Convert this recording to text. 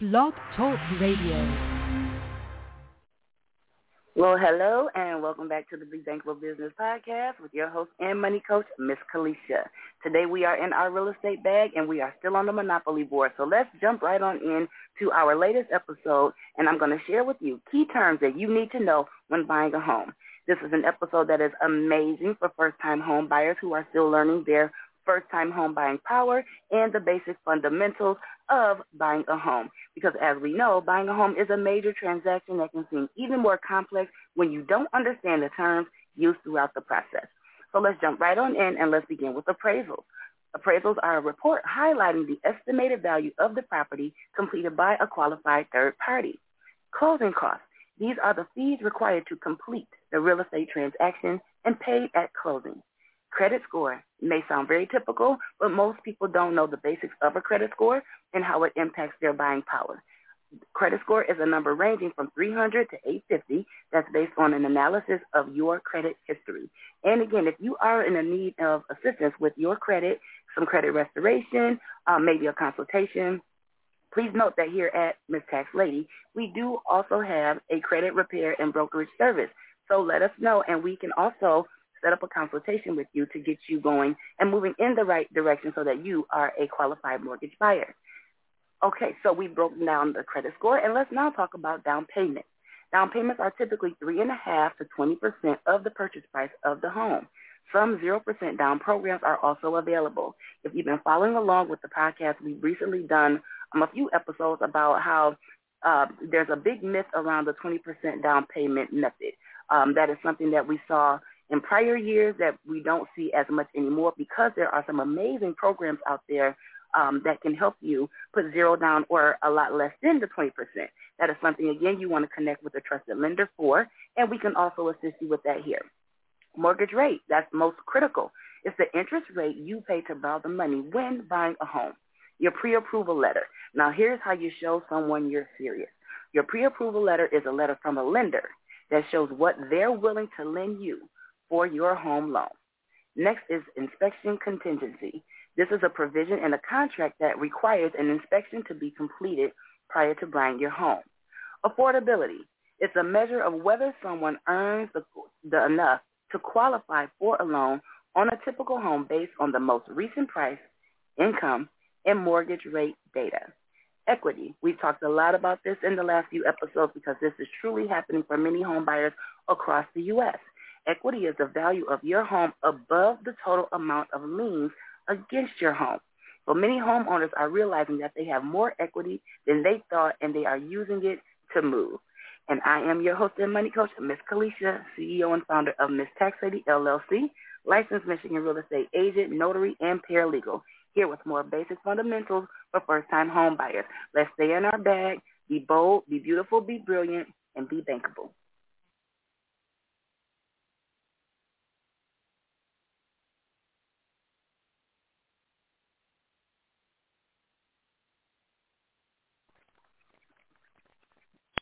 Blog Talk Radio. Well, hello, and welcome back to the Be Bankable Business Podcast with your host and money coach, Miss Kalisha. Today we are in our real estate bag, and we are still on the Monopoly board. So let's jump right on in to our latest episode, and I'm going to share with you key terms that you need to know when buying a home. This is an episode that is amazing for first-time home buyers who are still learning their first-time home buying power and the basic fundamentals of buying a home. Because as we know, buying a home is a major transaction that can seem even more complex when you don't understand the terms used throughout the process. So let's jump right on in and let's begin with appraisals. Appraisals are a report highlighting the estimated value of the property completed by a qualified third party. Closing costs. These are the fees required to complete the real estate transaction and paid at closing. Credit score may sound very typical, but most people don't know the basics of a credit score and how it impacts their buying power. Credit score is a number ranging from 300 to 850 that's based on an analysis of your credit history. And again, if you are in a need of assistance with your credit, some credit restoration, maybe a consultation, please note that here at Ms. Tax Lady, we do also have a credit repair and brokerage service. So let us know, and we can also set up a consultation with you to get you going and moving in the right direction so that you are a qualified mortgage buyer. Okay, so we've broken down the credit score, and let's now talk about down payment. Down payments are typically 3.5% to 20% of the purchase price of the home. Some 0% down programs are also available. If you've been following along with the podcast, we've recently done a few episodes about how there's a big myth around the 20% down payment method. That is something that we saw in prior years that we don't see as much anymore because there are some amazing programs out there that can help you put zero down or a lot less than the 20%. That is something, again, you want to connect with a trusted lender for, and we can also assist you with that here. Mortgage rate, that's most critical. It's the interest rate you pay to borrow the money when buying a home. Your pre-approval letter. Now, here's how you show someone you're serious. Your pre-approval letter is a letter from a lender that shows what they're willing to lend you for your home loan. Next is inspection contingency. This is a provision in a contract that requires an inspection to be completed prior to buying your home. Affordability. It's a measure of whether someone earns the enough to qualify for a loan on a typical home based on the most recent price, income, and mortgage rate data. Equity. We've talked a lot about this in the last few episodes because this is truly happening for many home buyers across the U.S. Equity is the value of your home above the total amount of liens against your home. So many homeowners are realizing that they have more equity than they thought, and they are using it to move. And I am your host and money coach, Miss Kalisha, CEO and founder of Miss Tax Lady, LLC, licensed Michigan real estate agent, notary, and paralegal, here with more basic fundamentals for first-time home buyers. Let's stay in our bag, be bold, be beautiful, be brilliant, and be bankable.